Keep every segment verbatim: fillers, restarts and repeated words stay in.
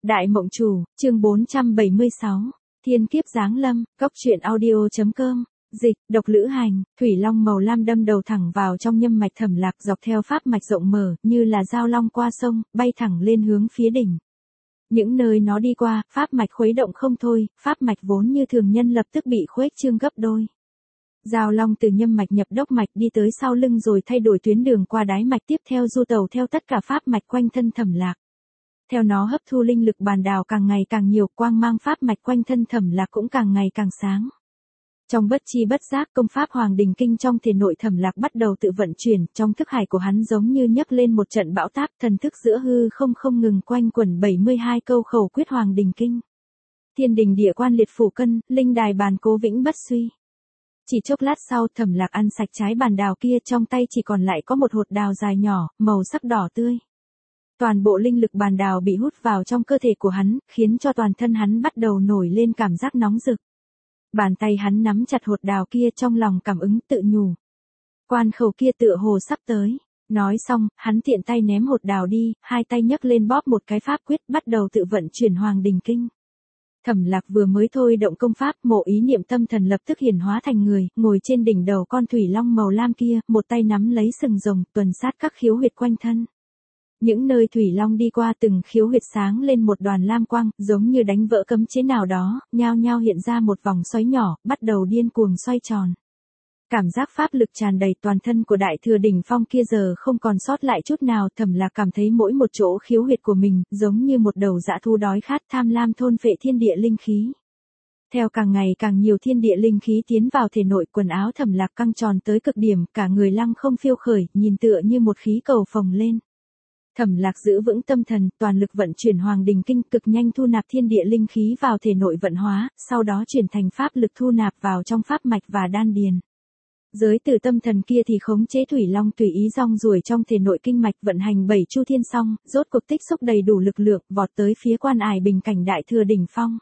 Đại Mộng Chủ, chương bốn trăm bảy mươi sáu, Thiên Kiếp Giáng Lâm, Góc Truyện Audio.com, dịch, độc lữ hành, thủy long màu lam đâm đầu thẳng vào trong nhâm mạch Thẩm Lạc dọc theo pháp mạch rộng mở, như là dao long qua sông, bay thẳng lên hướng phía đỉnh. Những nơi nó đi qua, pháp mạch khuấy động không thôi, pháp mạch vốn như thường nhân lập tức bị khuếch trương gấp đôi. Dao long từ nhâm mạch nhập đốc mạch đi tới sau lưng rồi thay đổi tuyến đường qua đái mạch tiếp theo du tàu theo tất cả pháp mạch quanh thân Thẩm Lạc. Theo nó hấp thu linh lực bàn đào càng ngày càng nhiều, quang mang pháp mạch quanh thân Thẩm Lạc cũng càng ngày càng sáng. Trong bất chi bất giác, công pháp Hoàng Đình Kinh trong thể nội Thẩm Lạc bắt đầu tự vận chuyển, trong thức hải của hắn giống như nhấc lên một trận bão táp, thần thức giữa hư không không ngừng quanh quẩn bảy mươi hai câu khẩu quyết Hoàng Đình Kinh. Thiên đình địa quan liệt phủ cân, linh đài bàn cố vĩnh bất suy. Chỉ chốc lát sau, Thẩm Lạc ăn sạch trái bàn đào kia, trong tay chỉ còn lại có một hột đào dài nhỏ, màu sắc đỏ tươi. Toàn bộ linh lực bàn đào bị hút vào trong cơ thể của hắn, khiến cho toàn thân hắn bắt đầu nổi lên cảm giác nóng rực. Bàn tay hắn nắm chặt hột đào kia, trong lòng cảm ứng tự nhủ. Quan khẩu kia tựa hồ sắp tới. Nói xong, hắn tiện tay ném hột đào đi, hai tay nhấc lên bóp một cái pháp quyết, bắt đầu tự vận chuyển Hoàng Đình Kinh. Thẩm Lạc vừa mới thôi động công pháp, mộ ý niệm tâm thần lập tức hiển hóa thành người, ngồi trên đỉnh đầu con thủy long màu lam kia, một tay nắm lấy sừng rồng, tuần sát các khiếu huyệt quanh thân. Những nơi thủy long đi qua từng khiếu huyệt sáng lên một đoàn lam quang, giống như đánh vỡ cấm chế nào đó, nhao nhao hiện ra một vòng xoáy nhỏ, bắt đầu điên cuồng xoay tròn. Cảm giác pháp lực tràn đầy toàn thân của đại thừa đỉnh phong kia giờ không còn sót lại chút nào. Thẩm Lạc cảm thấy mỗi một chỗ khiếu huyệt của mình, giống như một đầu dã thú đói khát tham lam thôn phệ thiên địa linh khí. Theo càng ngày càng nhiều thiên địa linh khí tiến vào thể nội, quần áo Thẩm Lạc căng tròn tới cực điểm, cả người lăng không phiêu khởi, nhìn tựa như một khí cầu phồng lên. Thẩm Lạc giữ vững tâm thần, toàn lực vận chuyển Hoàng Đình Kinh, cực nhanh thu nạp thiên địa linh khí vào thể nội vận hóa, sau đó chuyển thành pháp lực thu nạp vào trong pháp mạch và đan điền. Giới từ tâm thần kia thì khống chế thủy long tùy ý rong ruổi trong thể nội kinh mạch, vận hành bảy chu thiên xong, rốt cuộc tích xúc đầy đủ lực lượng, vọt tới phía quan ải bình cảnh đại thừa đỉnh phong.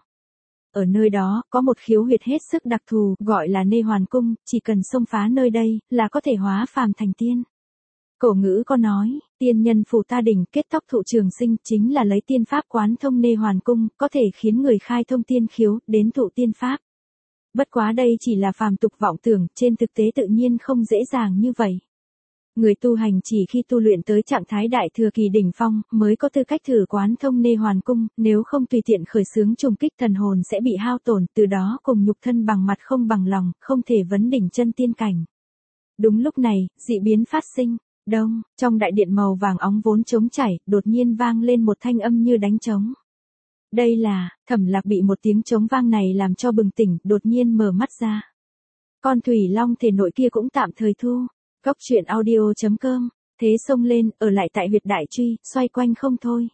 Ở nơi đó, có một khiếu huyệt hết sức đặc thù, gọi là Nê Hoàn Cung, chỉ cần xông phá nơi đây, là có thể hóa phàm thành tiên. Cổ ngữ có nói, tiên nhân phù ta đỉnh, kết tóc thụ trường sinh, chính là lấy tiên pháp quán thông Nê Hoàn Cung, có thể khiến người khai thông tiên khiếu, đến thụ tiên pháp. Bất quá đây chỉ là phàm tục vọng tưởng, trên thực tế tự nhiên không dễ dàng như vậy. Người tu hành chỉ khi tu luyện tới trạng thái đại thừa kỳ đỉnh phong, mới có tư cách thử quán thông Nê Hoàn Cung, nếu không tùy tiện khởi xướng trùng kích thần hồn sẽ bị hao tổn, từ đó cùng nhục thân bằng mặt không bằng lòng, không thể vấn đỉnh chân tiên cảnh. Đúng lúc này, dị biến phát sinh. Đông, trong đại điện màu vàng óng vốn trống chảy, đột nhiên vang lên một thanh âm như đánh trống. Đây là, Thẩm Lạc bị một tiếng trống vang này làm cho bừng tỉnh, đột nhiên mở mắt ra. Con thủy long thể nội kia cũng tạm thời thu. Góc Truyện Audio.com, thế xông lên, ở lại tại huyệt đại truy, xoay quanh không thôi.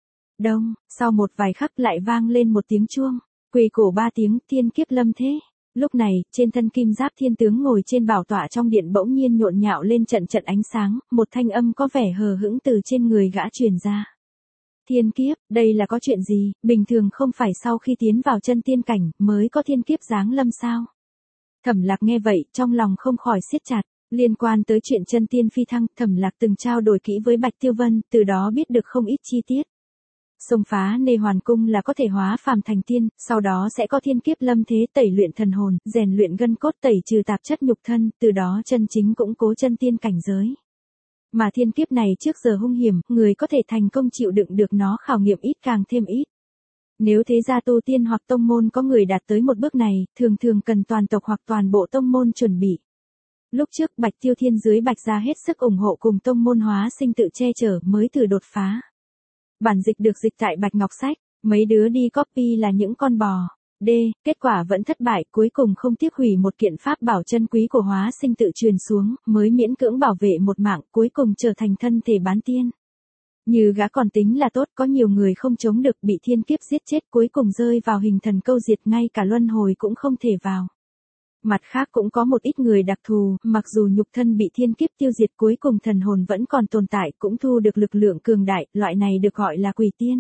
Đông, sau một vài khắc lại vang lên một tiếng chuông, quỳ cổ ba tiếng, thiên kiếp lâm thế. Lúc này, trên thân kim giáp thiên tướng ngồi trên bảo tọa trong điện bỗng nhiên nhộn nhạo lên trận trận ánh sáng, một thanh âm có vẻ hờ hững từ trên người gã truyền ra. Thiên kiếp, đây là có chuyện gì, bình thường không phải sau khi tiến vào chân tiên cảnh, mới có thiên kiếp giáng lâm sao? Thẩm Lạc nghe vậy, trong lòng không khỏi siết chặt, liên quan tới chuyện chân tiên phi thăng, Thẩm Lạc từng trao đổi kỹ với Bạch Tiêu Vân, từ đó biết được không ít chi tiết. Xông phá Nê Hoàn Cung là có thể hóa phàm thành tiên, sau đó sẽ có thiên kiếp lâm thế, tẩy luyện thần hồn, rèn luyện gân cốt, tẩy trừ tạp chất nhục thân, từ đó chân chính củng cố chân tiên cảnh giới. Mà thiên kiếp này trước giờ hung hiểm, người có thể thành công chịu đựng được nó khảo nghiệm ít càng thêm ít. Nếu thế gia tu tiên hoặc tông môn có người đạt tới một bước này, thường thường cần toàn tộc hoặc toàn bộ tông môn chuẩn bị. Lúc trước Bạch Tiêu Thiên dưới Bạch gia hết sức ủng hộ cùng tông môn hóa sinh tự che chở mới thử đột phá. Bản dịch được dịch tại Bạch Ngọc Sách, mấy đứa đi copy là những con bò. D, kết quả vẫn thất bại, cuối cùng không tiếc hủy một kiện pháp bảo chân quý của hóa sinh tự truyền xuống, mới miễn cưỡng bảo vệ một mạng, cuối cùng trở thành thân thể bán tiên. Như gã còn tính là tốt, có nhiều người không chống được, bị thiên kiếp giết chết, cuối cùng rơi vào hình thần câu diệt, ngay cả luân hồi cũng không thể vào. Mặt khác cũng có một ít người đặc thù, mặc dù nhục thân bị thiên kiếp tiêu diệt, cuối cùng thần hồn vẫn còn tồn tại, cũng thu được lực lượng cường đại, loại này được gọi là quỷ tiên.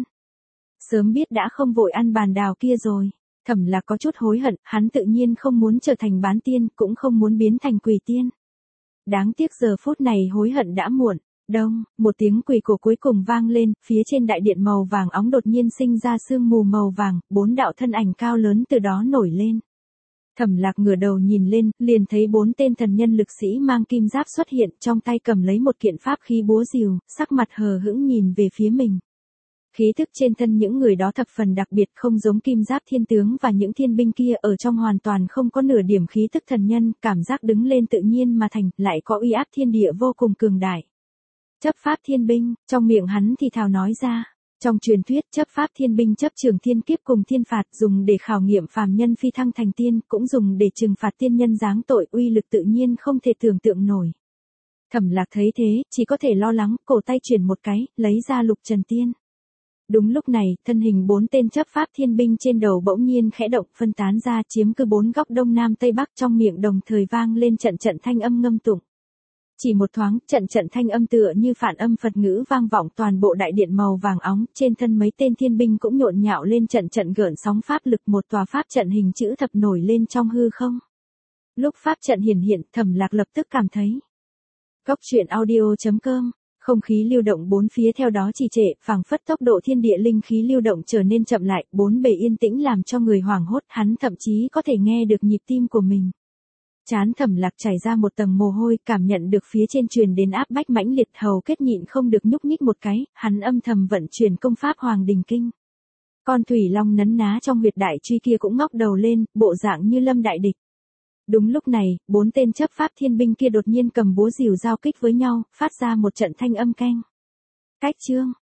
Sớm biết đã không vội ăn bàn đào kia rồi. Thẩm Lạc có chút hối hận, hắn tự nhiên không muốn trở thành bán tiên, cũng không muốn biến thành quỷ tiên. Đáng tiếc giờ phút này hối hận đã muộn. Đông, một tiếng quỳ cổ cuối cùng vang lên, phía trên đại điện màu vàng óng đột nhiên sinh ra sương mù màu vàng, bốn đạo thân ảnh cao lớn từ đó nổi lên. Thẩm Lạc ngửa đầu nhìn lên, liền thấy bốn tên thần nhân lực sĩ mang kim giáp xuất hiện, trong tay cầm lấy một kiện pháp khí búa rìu, sắc mặt hờ hững nhìn về phía mình. Khí thức trên thân những người đó thập phần đặc biệt, không giống kim giáp thiên tướng và những thiên binh kia, ở trong hoàn toàn không có nửa điểm khí thức thần nhân, cảm giác đứng lên tự nhiên mà thành, lại có uy áp thiên địa vô cùng cường đại. Chấp pháp thiên binh, trong miệng hắn thì thào nói ra. Trong truyền thuyết, chấp pháp thiên binh chấp trường thiên kiếp cùng thiên phạt, dùng để khảo nghiệm phàm nhân phi thăng thành tiên, cũng dùng để trừng phạt tiên nhân giáng tội, uy lực tự nhiên không thể tưởng tượng nổi. Thẩm Lạc thấy thế, chỉ có thể lo lắng, cổ tay chuyển một cái, lấy ra lục trần tiên. Đúng lúc này, thân hình bốn tên chấp pháp thiên binh trên đầu bỗng nhiên khẽ động, phân tán ra, chiếm cứ bốn góc đông nam tây bắc, trong miệng đồng thời vang lên trận trận thanh âm ngâm tụng. Chỉ một thoáng, trận trận thanh âm tựa như phản âm Phật ngữ vang vọng toàn bộ đại điện màu vàng óng, trên thân mấy tên thiên binh cũng nhộn nhạo lên trận trận gợn sóng pháp lực, một tòa pháp trận hình chữ thập nổi lên trong hư không. Lúc pháp trận hiển hiện, Thẩm Lạc lập tức cảm thấy. Góc truyện audio chấm com, không khí lưu động bốn phía theo đó trì trệ, phảng phất tốc độ thiên địa linh khí lưu động trở nên chậm lại, bốn bề yên tĩnh làm cho người hoảng hốt, hắn thậm chí có thể nghe được nhịp tim của mình. Chán Thẩm Lạc chảy ra một tầng mồ hôi, cảm nhận được phía trên truyền đến áp bách mãnh liệt, hầu kết nhịn không được nhúc nhích một cái, hắn âm thầm vận chuyển công pháp Hoàng Đình Kinh. Con thủy long nấn ná trong huyệt đại truy kia cũng ngóc đầu lên, bộ dạng như lâm đại địch. Đúng lúc này, bốn tên chấp pháp thiên binh kia đột nhiên cầm búa rìu giao kích với nhau, phát ra một trận thanh âm keng. Cách chương,